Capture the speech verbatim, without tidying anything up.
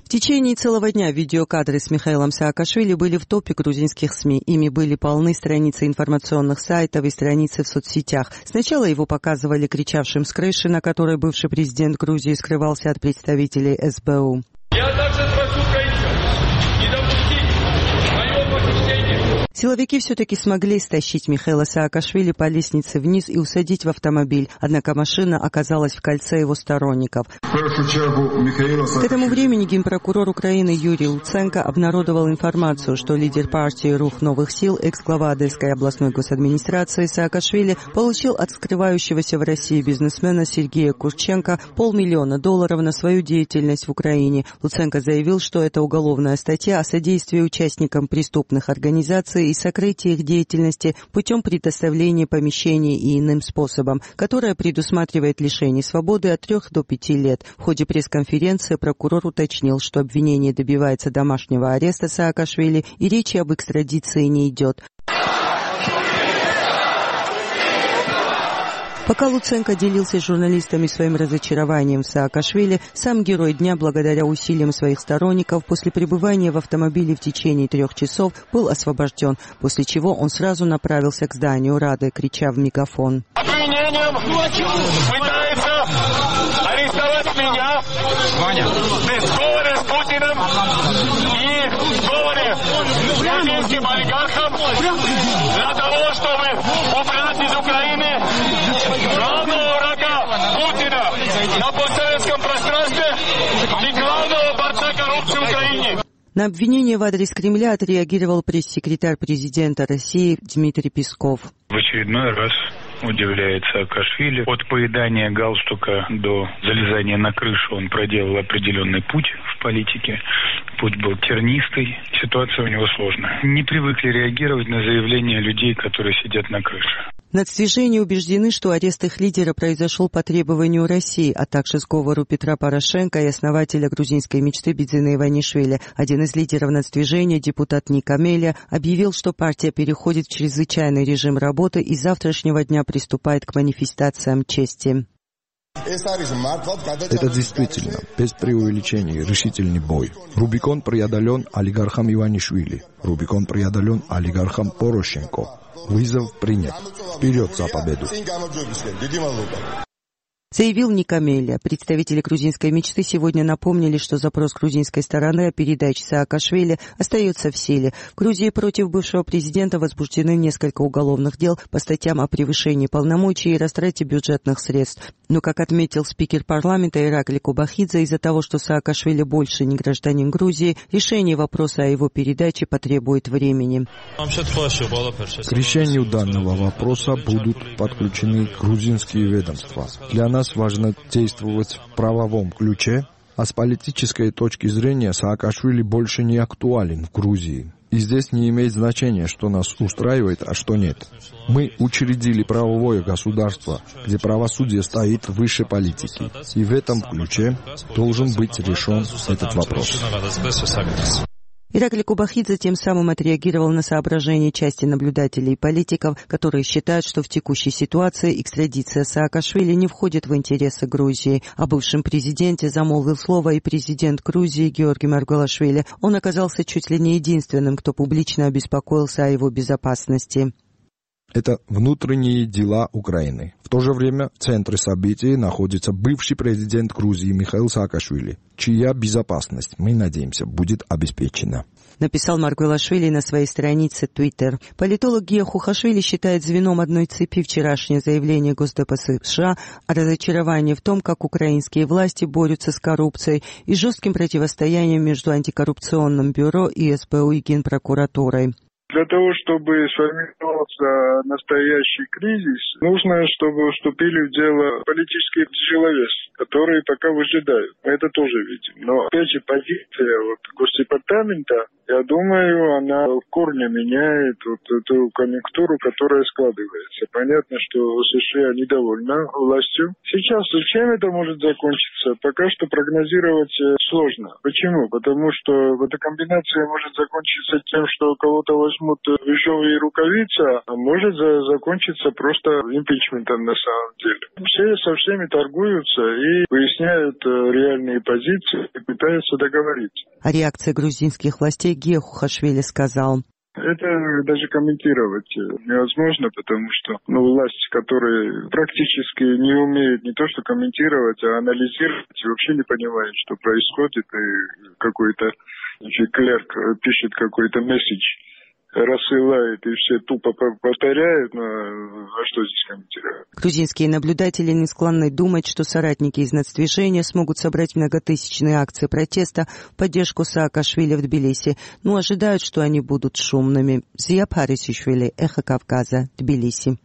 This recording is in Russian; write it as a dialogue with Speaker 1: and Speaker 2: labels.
Speaker 1: В течение целого дня видеокадры с Михаилом Саакашвили были в топе грузинских СМИ. Ими были полны страницы информационных сайтов и страницы в соцсетях. Сначала его показывали кричавшим с крыши, на которой бывший президент Грузии скрывался от представителей эс бэ у.
Speaker 2: Я также прошу украинцев не допустить моего похищения.
Speaker 1: Силовики все-таки смогли стащить Михаила Саакашвили по лестнице вниз и усадить в автомобиль, однако машина оказалась в кольце его сторонников. К этому времени генпрокурор Украины Юрий Луценко обнародовал информацию, что лидер партии «Рух новых сил», экс-глава Одесской областной госадминистрации Саакашвили получил от скрывающегося в России бизнесмена Сергея Курченко полмиллиона долларов на свою деятельность в Украине. Луценко заявил, что это уголовная статья о содействии участникам преступных организаций и сокрытии их деятельности путем предоставления помещений и иным способом, которая предусматривает лишение свободы от трех до пяти лет. В ходе пресс-конференции прокурор уточнил, что обвинение добивается домашнего ареста Саакашвили и речи об экстрадиции не идет. Пока Луценко делился с журналистами своим разочарованием в Саакашвили, сам герой дня, благодаря усилиям своих сторонников, после пребывания в автомобиле в течение трех часов был освобожден, после чего он сразу направился к зданию Рады, крича в мегафон.
Speaker 2: Обвинением пытается арестовать меня в сговоре с Путиным и в сговоре с российским олигархом для того, чтобы убрать из Украины главного врага Путина на постсоветском пространстве и главного борца коррупции в Украине.
Speaker 1: На обвинение в адрес Кремля отреагировал пресс-секретарь президента России Дмитрий Песков.
Speaker 3: В очередной раз удивляет Саакашвили. От поедания галстука до залезания на крышу он проделал определенный путь в политике. Путь был тернистый, ситуация у него сложная. Не привыкли реагировать на заявления людей, которые сидят на крыше.
Speaker 1: Нацдвижения убеждены, что арест их лидера произошел по требованию России, а также сговору Петра Порошенко и основателя грузинской мечты Бидзина Иванишвили. Один из лидеров нацдвижения, депутат Ник Амелия, объявил, что партия переходит в чрезвычайный режим работы и с завтрашнего дня приступает к манифестациям чести.
Speaker 4: Это действительно, без преувеличения, решительный бой. Рубикон преодолен олигархом Иванишвили. Рубикон преодолен олигархом Порошенко. Вызов принят. Вперед за победу!
Speaker 1: Заявил Ник Амелия. Представители грузинской мечты сегодня напомнили, что запрос грузинской стороны о передаче Саакашвили остается в силе. В Грузии против бывшего президента возбуждены несколько уголовных дел по статьям о превышении полномочий и растрате бюджетных средств. Но, как отметил спикер парламента Иракли Кубахидзе, из-за того, что Саакашвили больше не гражданин Грузии, решение вопроса о его передаче потребует времени.
Speaker 4: К решению данного вопроса будут подключены грузинские ведомства. Для нас важно действовать в правовом ключе, а с политической точки зрения Саакашвили больше не актуален в Грузии. И здесь не имеет значения, что нас устраивает, а что нет. Мы учредили правовое государство, где правосудие стоит выше политики. И в этом ключе должен быть решен этот вопрос.
Speaker 1: Иракли Кубахидзе тем самым отреагировал на соображения части наблюдателей и политиков, которые считают, что в текущей ситуации экстрадиция Саакашвили не входит в интересы Грузии. О бывшем президенте замолвил слово и президент Грузии Георгий Маргвелашвили. Он оказался чуть ли не единственным, кто публично обеспокоился о его безопасности.
Speaker 4: Это внутренние дела Украины. В то же время в центре событий находится бывший президент Грузии Михаил Саакашвили, чья безопасность, мы надеемся, будет обеспечена.
Speaker 1: Написал Маргвелашвили на своей странице Twitter. Политолог Гия Хухашвили считает звеном одной цепи вчерашнее заявление Госдепа США о разочаровании в том, как украинские власти борются с коррупцией и жестким противостоянием между антикоррупционным бюро и эс бэ у и Генпрокуратурой.
Speaker 5: Для того, чтобы сформировался настоящий кризис, нужно, чтобы вступили в дело политические тяжеловесы, которые пока выжидают. Мы это тоже видим. Но, опять же, позиция вот, Госдепартамента Я думаю, она в корне меняет вот эту конъюнктуру, которая складывается. Понятно, что США недовольна властью. Сейчас чем это может закончиться, пока что прогнозировать сложно. Почему? Потому что эта комбинация может закончиться тем, что кого-то возьмут в ежовые рукавицы, а может закончиться просто импичментом на самом деле. Все со всеми торгуются и выясняют реальные позиции и пытаются договориться.
Speaker 1: О реакции грузинских властей Гия Хухашвили сказал:
Speaker 5: это даже комментировать невозможно, потому что ну, власть, которая практически не умеет не то что комментировать, а анализировать, и вообще не понимает, что происходит, и какой-то клерк пишет какой-то месседж, рассылает, и все тупо повторяют, но а что здесь комментировать?
Speaker 1: Грузинские наблюдатели не склонны думать, что соратники из нацдвижения смогут собрать многотысячные акции протеста в поддержку Саакашвили в Тбилиси, но ожидают, что они будут шумными. Зия Парисишвили, Эхо Кавказа, Тбилиси.